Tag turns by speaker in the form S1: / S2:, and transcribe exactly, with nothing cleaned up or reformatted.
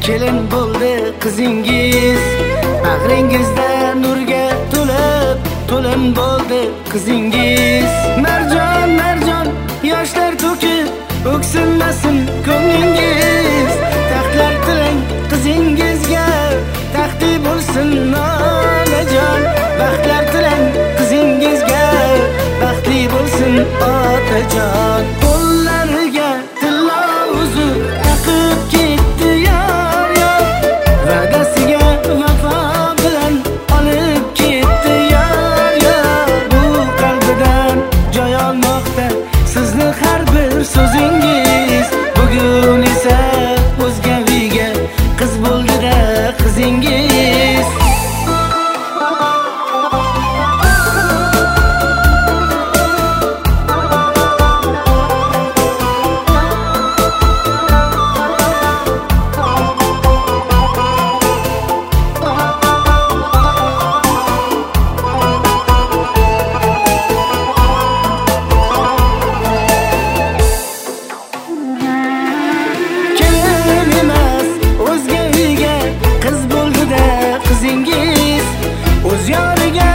S1: kelin bo'ldi qizingiz. Bag'ringizda nurga to'lib to'lin bo'ldi qizingiz. Marjon marjon yoshlar to'kib o'ksinmasin ko'nglingiz. Taxtlar tilang qizingizga, taxti bo'lsin onajon. Baxtlar tilang qizingizga, baxtli bo'lsin otajon. Qo'llariga tilla uzuk taqib ketdi yor yor, va'dasiga vafo bilan olib ketdi yor yor. Bu qalbidan joy olmoqda sizni har bir so'zingiz. Bugun esa o'zga uyga qiz bo'ldi-da qizingiz. Qizingiz o'z yoniga